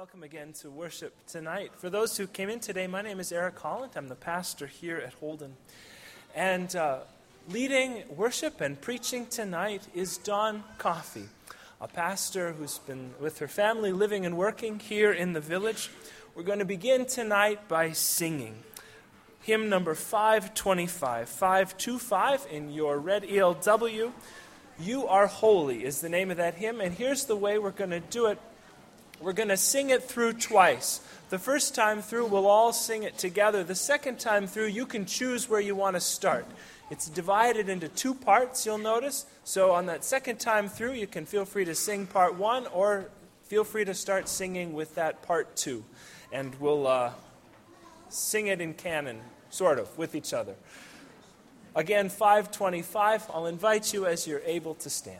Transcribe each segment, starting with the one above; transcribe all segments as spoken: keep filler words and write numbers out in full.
Welcome again to worship tonight. For those who came in today, my name is Eric Holland. I'm the pastor here at Holden. And uh, leading worship and preaching tonight is Dawn Coffey, a pastor who's been with her family living and working here in the village. We're going to begin tonight by singing hymn number five twenty-five, five twenty-five in your red E L W. You Are Holy is the name of that hymn, and here's the way we're going to do it. We're going to sing it through twice. The first time through, we'll all sing it together. The second time through, you can choose where you want to start. It's divided into two parts, you'll notice. So on that second time through, you can feel free to sing part one, or feel free to start singing with that part two. And we'll uh, sing it in canon, sort of, with each other. Again, five twenty-five. I'll invite you as you're able to stand.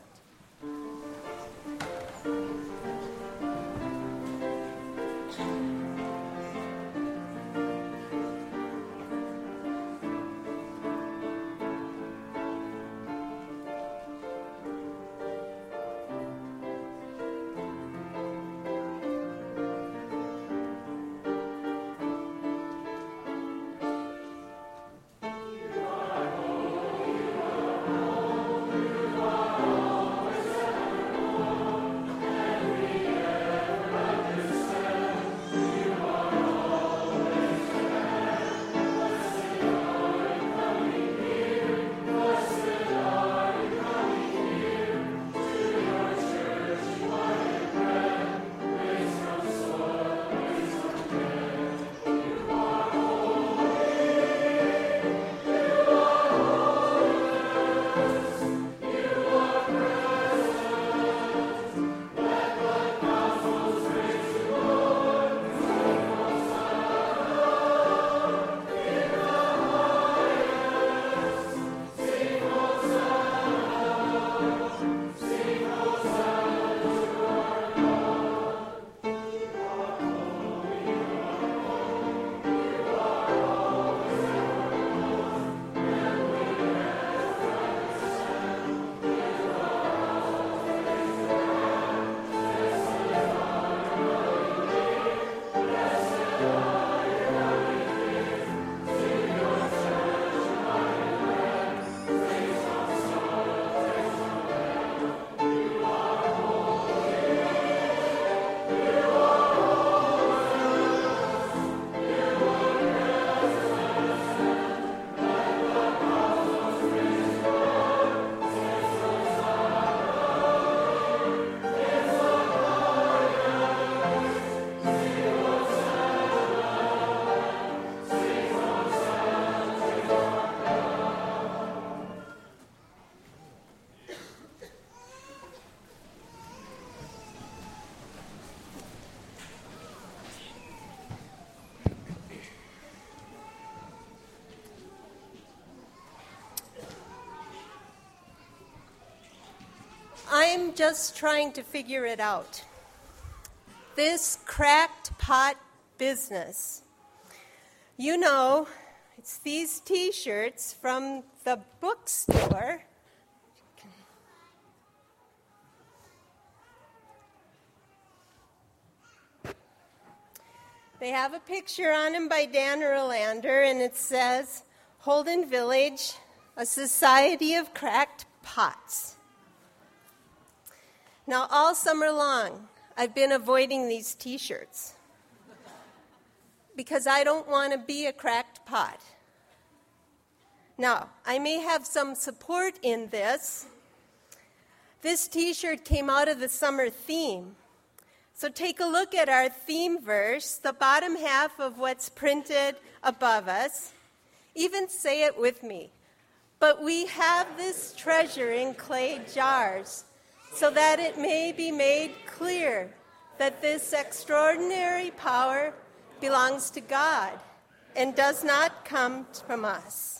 I'm just trying to figure it out. This cracked pot business. You know, it's these T-shirts from the bookstore. They have a picture on them by Dan Erlander, and it says, Holden Village, a society of cracked pots. Now, all summer long, I've been avoiding these T-shirts because I don't want to be a cracked pot. Now, I may have some support in this. This T-shirt came out of the summer theme. So take a look at our theme verse, the bottom half of what's printed above us. Even say it with me. But we have this treasure in clay jars, so that it may be made clear that this extraordinary power belongs to God and does not come from us.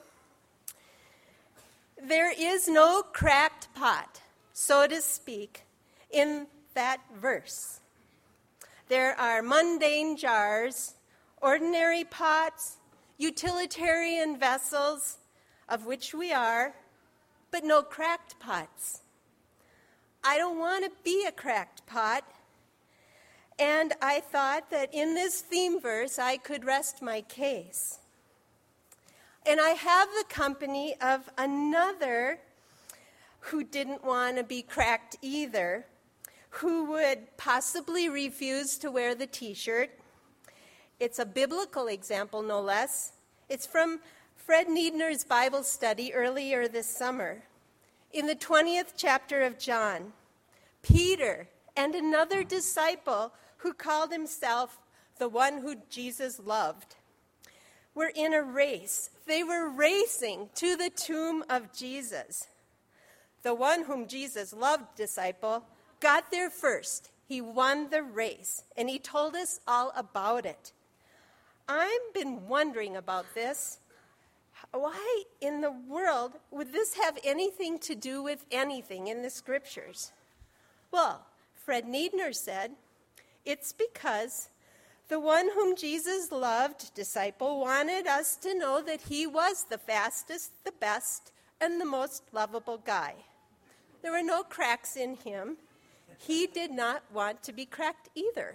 There is no cracked pot, so to speak, in that verse. There are mundane jars, ordinary pots, utilitarian vessels, of which we are, but no cracked pots. I don't want to be a cracked pot. And I thought that in this theme verse, I could rest my case. And I have the company of another who didn't want to be cracked either, who would possibly refuse to wear the t-shirt. It's a biblical example, no less. It's from Fred Niedner's Bible study earlier this summer. In the twentieth chapter of John, Peter and another disciple who called himself the one who Jesus loved were in a race. They were racing to the tomb of Jesus. The one whom Jesus loved, disciple, got there first. He won the race, and he told us all about it. I've been wondering about this. Why in the world would this have anything to do with anything in the scriptures? Well, Fred Niedner said, it's because the one whom Jesus loved, disciple, wanted us to know that he was the fastest, the best, and the most lovable guy. There were no cracks in him. He did not want to be cracked either.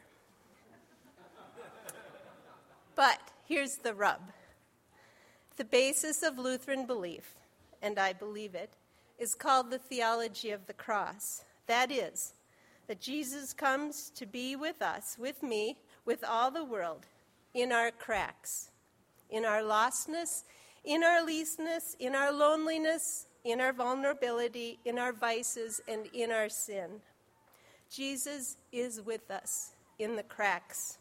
But here's the rub. The basis of Lutheran belief, and I believe it, is called the theology of the cross. That is, that Jesus comes to be with us, with me, with all the world, in our cracks, in our lostness, in our leastness, in our loneliness, in our vulnerability, in our vices, and in our sin. Jesus is with us in the cracks.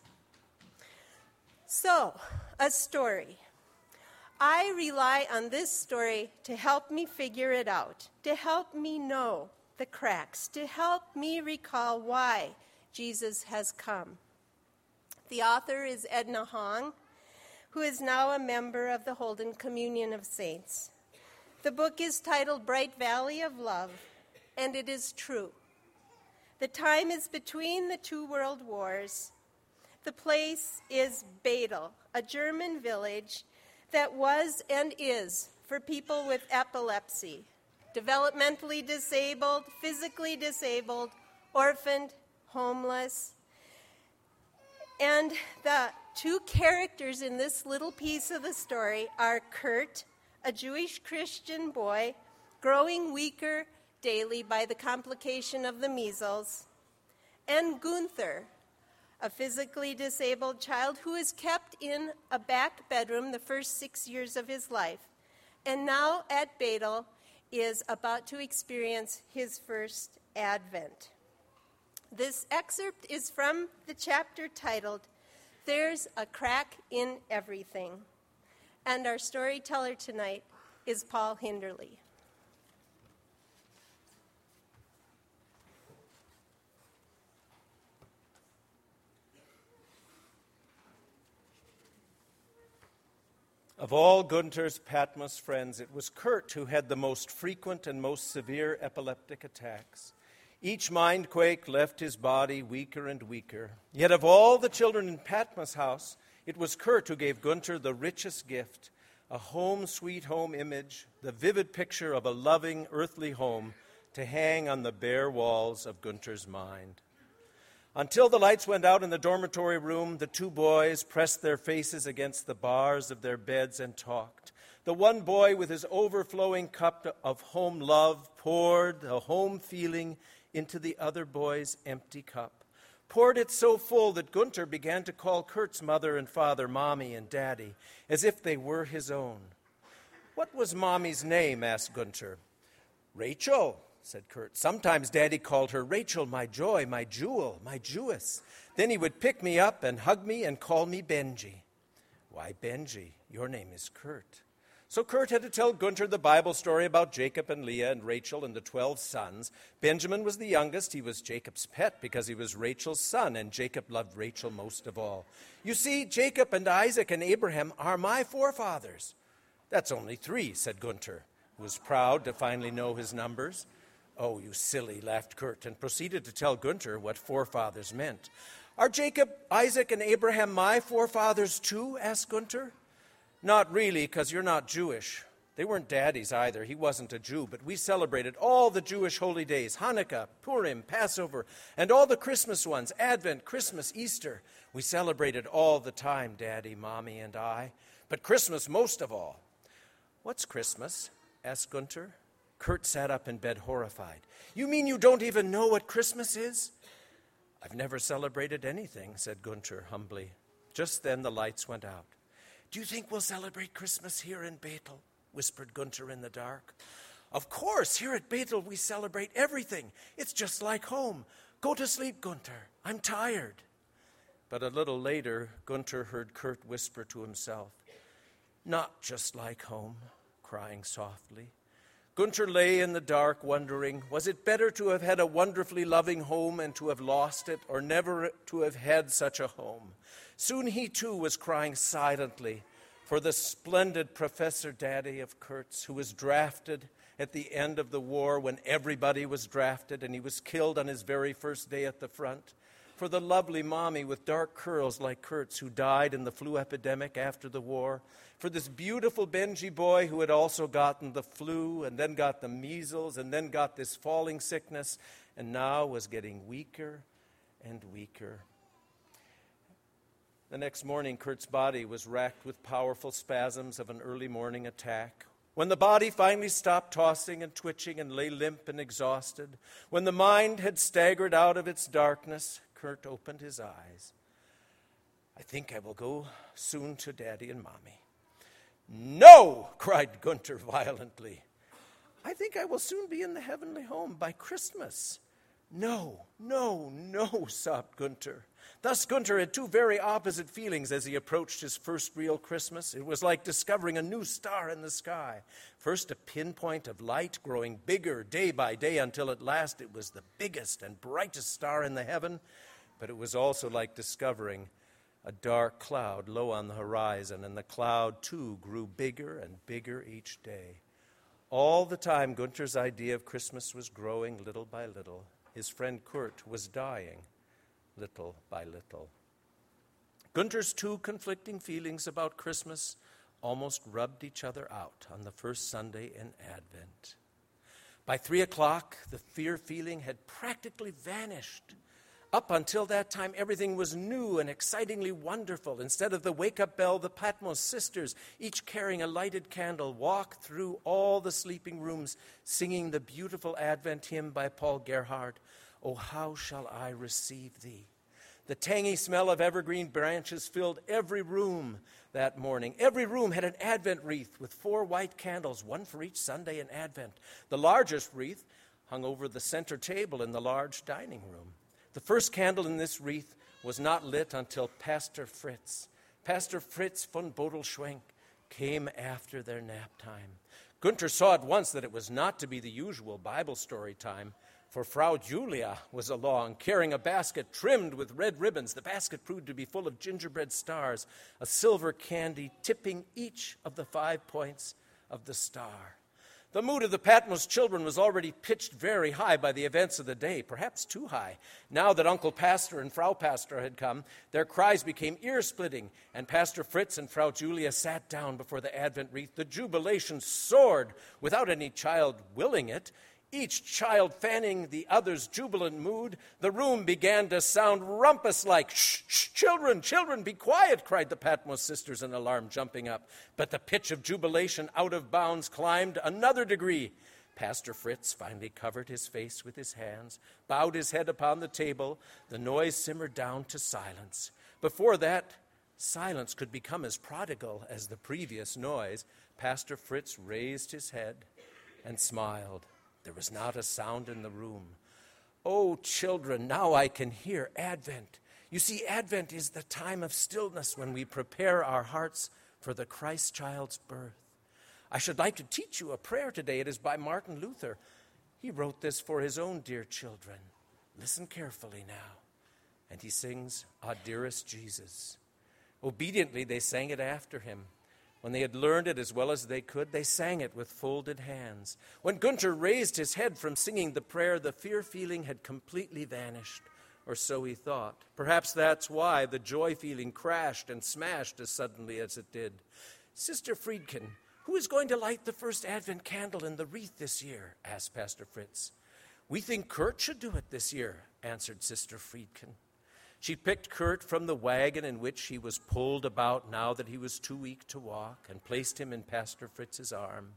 So, a story. I rely on this story to help me figure it out, to help me know the cracks, to help me recall why Jesus has come. The author is Edna Hong, who is now a member of the Holden Communion of Saints. The book is titled Bright Valley of Love, and it is true. The time is between the two world wars. The place is Bethel, a German village that was and is for people with epilepsy, developmentally disabled, physically disabled, orphaned, homeless. And the two characters in this little piece of the story are Kurt, a Jewish Christian boy, growing weaker daily by the complication of the measles, and Gunther, a physically disabled child who is kept in a back bedroom the first six years of his life, and now at Bethel is about to experience his first Advent. This excerpt is from the chapter titled, There's a Crack in Everything. And our storyteller tonight is Paul Hinderly. Of all Gunther's Patmos friends, it was Kurt who had the most frequent and most severe epileptic attacks. Each mindquake left his body weaker and weaker. Yet of all the children in Patmos house, it was Kurt who gave Gunther the richest gift, a home sweet home image, the vivid picture of a loving earthly home to hang on the bare walls of Gunther's mind. Until the lights went out in the dormitory room, the two boys pressed their faces against the bars of their beds and talked. The one boy with his overflowing cup of home love poured the home feeling into the other boy's empty cup, poured it so full that Gunther began to call Kurt's mother and father Mommy and Daddy, as if they were his own. What was Mommy's name? Asked Gunther. Rachel, said Kurt. Sometimes Daddy called her Rachel, my joy, my jewel, my Jewess. Then he would pick me up and hug me and call me Benji. Why, Benji, your name is Kurt. So Kurt had to tell Gunther the Bible story about Jacob and Leah and Rachel and the twelve sons. Benjamin was the youngest. He was Jacob's pet because he was Rachel's son, and Jacob loved Rachel most of all. You see, Jacob and Isaac and Abraham are my forefathers. That's only three, said Gunther, who was proud to finally know his numbers. Oh, you silly, laughed Kurt, and proceeded to tell Gunther what forefathers meant. Are Jacob, Isaac, and Abraham my forefathers too? Asked Gunther. Not really, because you're not Jewish. They weren't Daddy's either. He wasn't a Jew, but we celebrated all the Jewish holy days, Hanukkah, Purim, Passover, and all the Christmas ones, Advent, Christmas, Easter. We celebrated all the time, Daddy, Mommy, and I, but Christmas most of all. What's Christmas? Asked Gunter. Kurt sat up in bed horrified. You mean you don't even know what Christmas is? I've never celebrated anything, said Gunter humbly. Just then the lights went out. Do you think we'll celebrate Christmas here in Bethel? Whispered Gunter in the dark. Of course, here at Bethel we celebrate everything. It's just like home. Go to sleep, Gunter. I'm tired. But a little later, Gunter heard Kurt whisper to himself, not just like home, crying softly. Gunter lay in the dark wondering, was it better to have had a wonderfully loving home and to have lost it, or never to have had such a home? Soon he too was crying silently for the splendid Professor Daddy of Kurt's, who was drafted at the end of the war when everybody was drafted and he was killed on his very first day at the front. For the lovely Mommy with dark curls like Kurt's, who died in the flu epidemic after the war. For this beautiful Benji boy who had also gotten the flu and then got the measles and then got this falling sickness and now was getting weaker and weaker. The next morning, Kurt's body was racked with powerful spasms of an early morning attack. When the body finally stopped tossing and twitching and lay limp and exhausted, when the mind had staggered out of its darkness, Kurt opened his eyes. I think I will go soon to Daddy and Mommy. No, cried Gunter violently. I think I will soon be in the heavenly home by Christmas. No, no, no, sobbed Gunter. Thus Gunter had two very opposite feelings as he approached his first real Christmas. It was like discovering a new star in the sky. First a pinpoint of light growing bigger day by day until at last it was the biggest and brightest star in the heaven. But it was also like discovering a dark cloud low on the horizon, and the cloud too grew bigger and bigger each day. All the time Gunter's idea of Christmas was growing little by little. His friend Kurt was dying little by little. Gunter's two conflicting feelings about Christmas almost rubbed each other out on the first Sunday in Advent. By three o'clock, the fear feeling had practically vanished. Up until that time, everything was new and excitingly wonderful. Instead of the wake-up bell, the Patmos sisters, each carrying a lighted candle, walked through all the sleeping rooms, singing the beautiful Advent hymn by Paul Gerhardt, "Oh, how shall I receive thee?" The tangy smell of evergreen branches filled every room that morning. Every room had an Advent wreath with four white candles, one for each Sunday in Advent. The largest wreath hung over the center table in the large dining room. The first candle in this wreath was not lit until Pastor Fritz, Pastor Fritz von Bodelschwenk, came after their nap time. Gunter saw at once that it was not to be the usual Bible story time, for Frau Julia was along, carrying a basket trimmed with red ribbons. The basket proved to be full of gingerbread stars, a silver candy tipping each of the five points of the star. The mood of the Patmos children was already pitched very high by the events of the day, perhaps too high. Now that Uncle Pastor and Frau Pastor had come, their cries became ear-splitting, and Pastor Fritz and Frau Julia sat down before the Advent wreath. The jubilation soared without any child willing it. Each child fanning the other's jubilant mood, the room began to sound rumpus-like. Shh, shh, children, children, be quiet, cried the Patmos sisters in alarm, jumping up. But the pitch of jubilation out of bounds climbed another degree. Pastor Fritz finally covered his face with his hands, bowed his head upon the table. The noise simmered down to silence. Before that, silence could become as prodigal as the previous noise. Pastor Fritz raised his head and smiled. There was not a sound in the room. Oh, children, now I can hear Advent. You see, Advent is the time of stillness when we prepare our hearts for the Christ child's birth. I should like to teach you a prayer today. It is by Martin Luther. He wrote this for his own dear children. Listen carefully now. And he sings, "Ah, dearest Jesus." Obediently, they sang it after him. When they had learned it as well as they could, they sang it with folded hands. When Gunter raised his head from singing the prayer, the fear feeling had completely vanished, or so he thought. Perhaps that's why the joy feeling crashed and smashed as suddenly as it did. Sister Friedkin, "Who is going to light the first Advent candle in the wreath this year?" asked Pastor Fritz. "We think Kurt should do it this year," answered Sister Friedkin. She picked Kurt from the wagon in which he was pulled about now that he was too weak to walk, and placed him in Pastor Fritz's arm.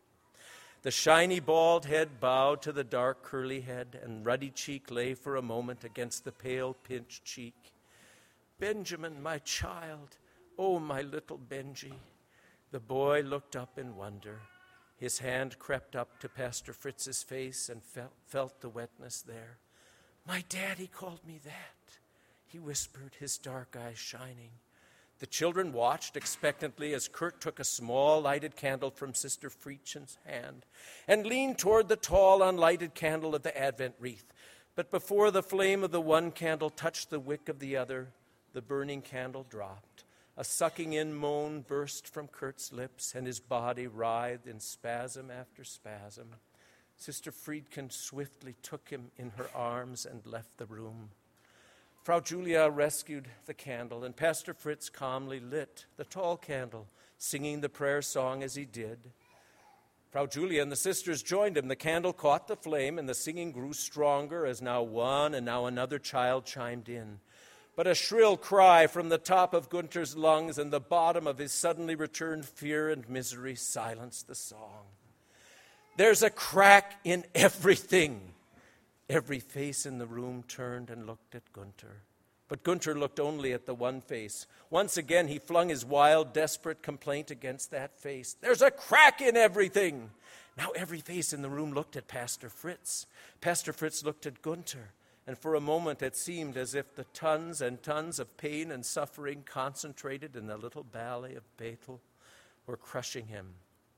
The shiny bald head bowed to the dark curly head, and ruddy cheek lay for a moment against the pale pinched cheek. "Benjamin, my child, oh, my little Benji." The boy looked up in wonder. His hand crept up to Pastor Fritz's face and felt, felt the wetness there. "My daddy called me that," he whispered, his dark eyes shining. The children watched expectantly as Kurt took a small lighted candle from Sister Friedkin's hand and leaned toward the tall unlighted candle of the Advent wreath. But before the flame of the one candle touched the wick of the other, the burning candle dropped. A sucking-in moan burst from Kurt's lips, and his body writhed in spasm after spasm. Sister Friedkin swiftly took him in her arms and left the room. Frau Julia rescued the candle, and Pastor Fritz calmly lit the tall candle, singing the prayer song as he did. Frau Julia and the sisters joined him. The candle caught the flame, and the singing grew stronger as now one and now another child chimed in. But a shrill cry from the top of Gunther's lungs and the bottom of his suddenly returned fear and misery silenced the song. "There's a crack in everything." Every face in the room turned and looked at Gunther. But Gunther looked only at the one face. Once again, he flung his wild, desperate complaint against that face. "There's a crack in everything." Now every face in the room looked at Pastor Fritz. Pastor Fritz looked at Gunther. And for a moment it seemed as if the tons and tons of pain and suffering concentrated in the little valley of Bethel were crushing him.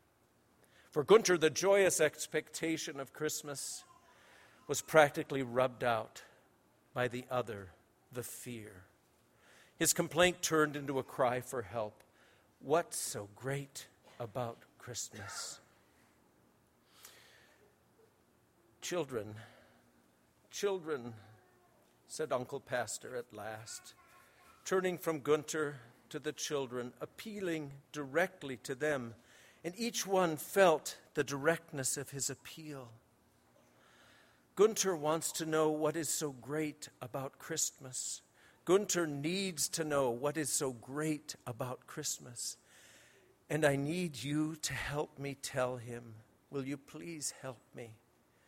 For Gunther, the joyous expectation of Christmas was practically rubbed out by the other, the fear. His complaint turned into a cry for help. What's so great about Christmas? Children, children, said Uncle Pastor at last, turning from Gunther to the children, appealing directly to them, and each one felt the directness of his appeal. Gunther wants to know what is so great about Christmas. Gunther needs to know what is so great about Christmas. And I need you to help me tell him. Will you please help me?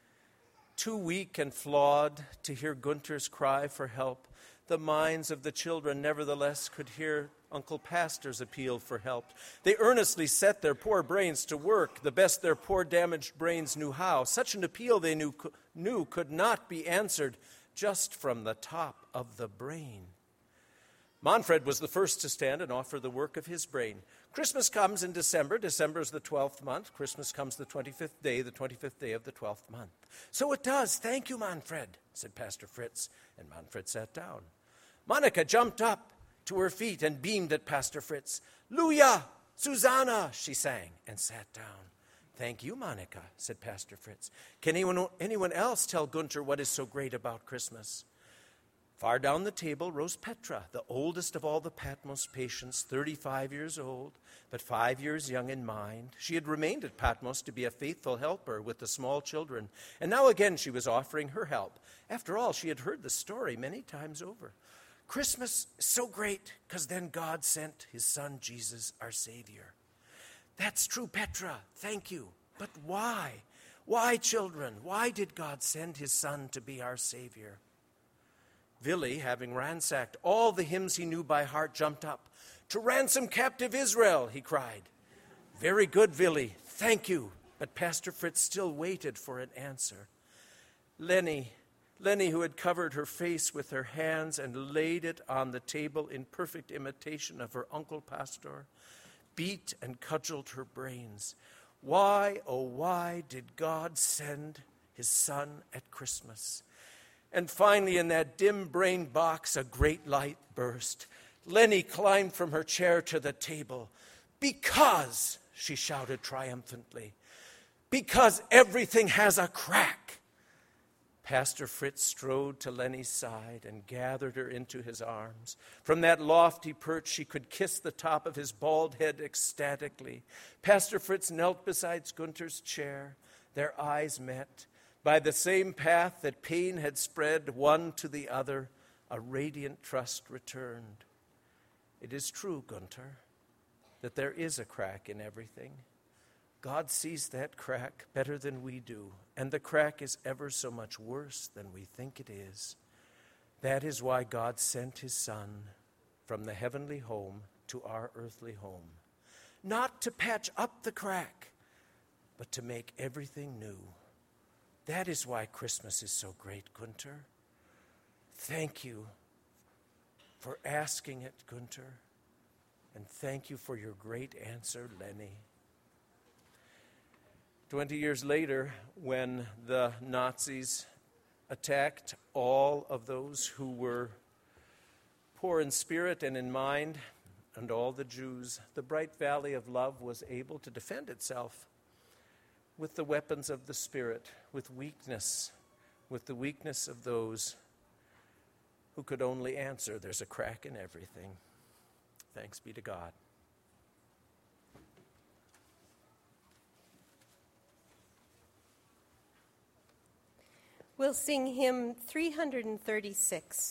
Too weak and flawed to hear Gunther's cry for help, the minds of the children nevertheless could hear Uncle Pastor's appeal for help. They earnestly set their poor brains to work, the best their poor damaged brains knew how. Such an appeal they knew, knew could not be answered just from the top of the brain. Manfred was the first to stand and offer the work of his brain. Christmas comes in December. December is the twelfth month. Christmas comes the twenty-fifth day, the twenty-fifth day of the twelfth month. So it does. Thank you, Manfred, said Pastor Fritz, and Manfred sat down. Monica jumped up to her feet and beamed at Pastor Fritz. Luja, Susanna, she sang, and sat down. Thank you, Monica, said Pastor Fritz. Can anyone, anyone else tell Gunther what is so great about Christmas? Far down the table rose Petra, the oldest of all the Patmos patients, thirty-five years old, but five years young in mind. She had remained at Patmos to be a faithful helper with the small children, and now again she was offering her help. After all, she had heard the story many times over. Christmas is so great because then God sent his son Jesus, our Savior. That's true, Petra. Thank you. But why? Why, children? Why did God send his son to be our Savior? Vili, having ransacked all the hymns he knew by heart, jumped up. To ransom captive Israel, he cried. Very good, Vili. Thank you. But Pastor Fritz still waited for an answer. Lenny, Lenny, who had covered her face with her hands and laid it on the table in perfect imitation of her Uncle Pastor, beat and cudgeled her brains. Why, oh why, did God send his son at Christmas? And finally, in that dim-brained box, a great light burst. Lenny climbed from her chair to the table. Because, she shouted triumphantly, because everything has a crack. Pastor Fritz strode to Lenny's side and gathered her into his arms. From that lofty perch, she could kiss the top of his bald head ecstatically. Pastor Fritz knelt beside Gunther's chair. Their eyes met. By the same path that pain had spread one to the other, a radiant trust returned. It is true, Gunther, that there is a crack in everything. God sees that crack better than we do, and the crack is ever so much worse than we think it is. That is why God sent his Son from the heavenly home to our earthly home, not to patch up the crack, but to make everything new. That is why Christmas is so great, Gunther. Thank you for asking it, Gunther, and thank you for your great answer, Lenny. Twenty years later, when the Nazis attacked all of those who were poor in spirit and in mind, and all the Jews, the Bright Valley of Love was able to defend itself with the weapons of the Spirit, with weakness, with the weakness of those who could only answer, there's a crack in everything. Thanks be to God. We'll sing hymn three thirty-six.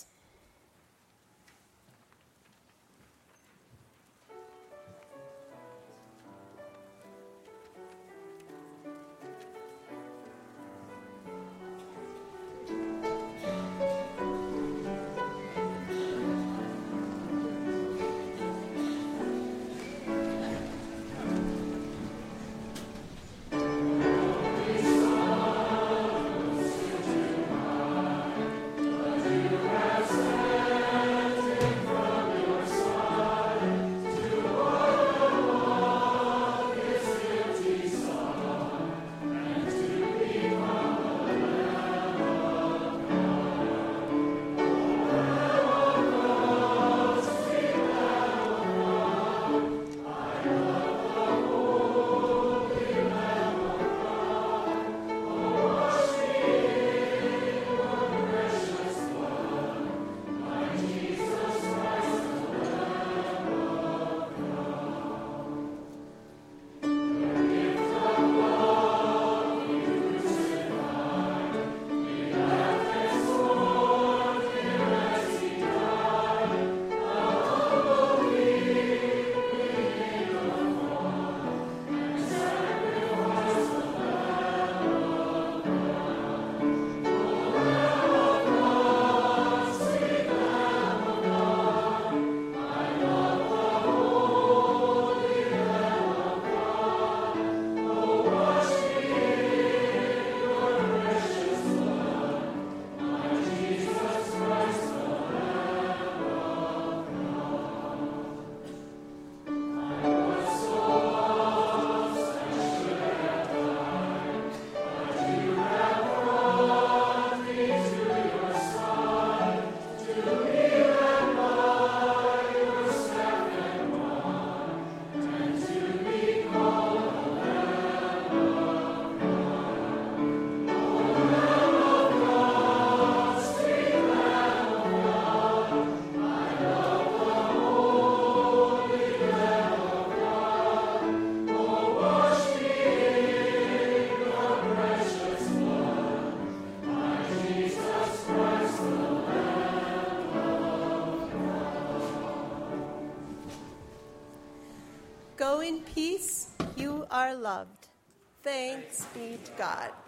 Go in peace, you are loved. Thanks be to God.